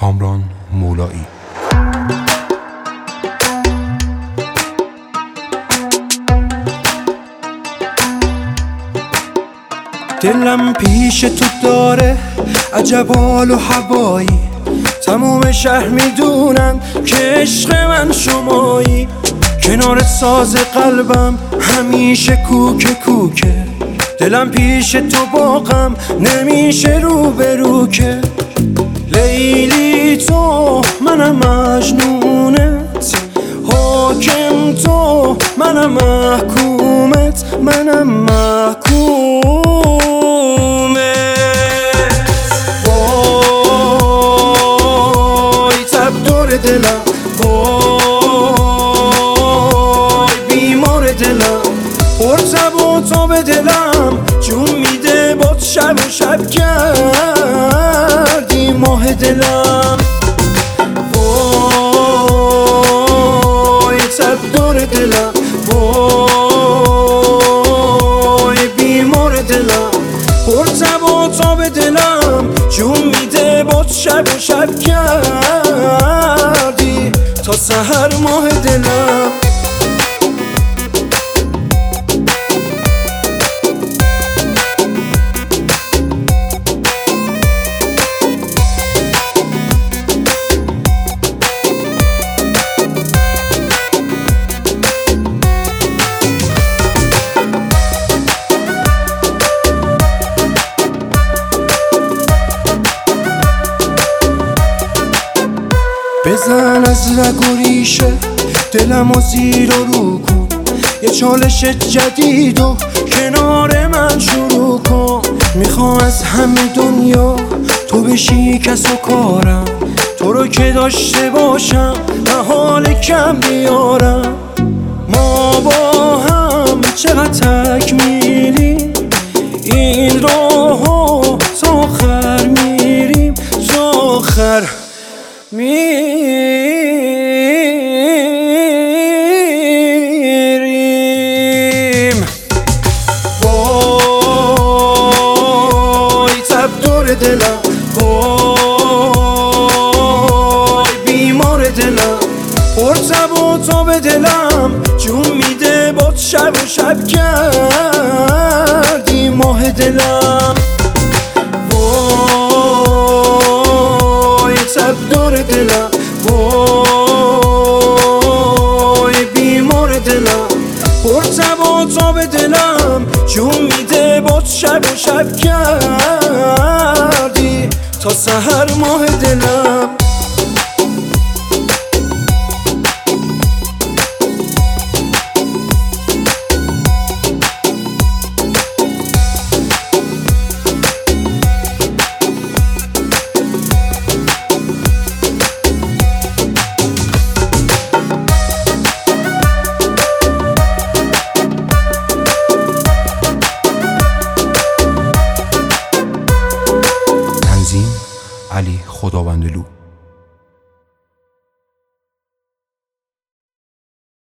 کامران مولایی. دلم پیش تو داره عجب حال و هوایی، تموم شهر میدونن که عشق من شمایی. کنار ساز قلبم همیشه کوکه کوکه، دلم پیش تو باغم نمیشه رو به رو که. لیلی تو منم مجنونت، حاکم تو منم محکومت، منم محکومت. وای تب دور دلم، وای بیمار دلم، پر تب و تاب دلم جون میده باد شب و شب کردی ماه دلم. وای تب دور دلم، وای بیمار دلم، پر تب و تاب دلم جون میده باد شب و شب کردی تا سحر ماه دلم. بزن از رگ و ریشه دلم و زیر و رو کن، یه چالش جدید و کنار من شروع کن. میخوام از همه دنیا تو بشی کس و کارم، تو رو که داشته باشم و حال کم بیارم. ما با هم چقدر تکمیلیم، این راهو تا آخر میریم، تا آخر میریم. وای تب دور دلم، وای بیمار دلم، پر تب و تاب دلم جون میده باد شب و شب کردی ماه دلم. تب دور دلم، وای بیمار دلم، پر تب و تاب دلم جون میده باد شب و شب کردی تا سحر ماه دلم. علی خداوندلو.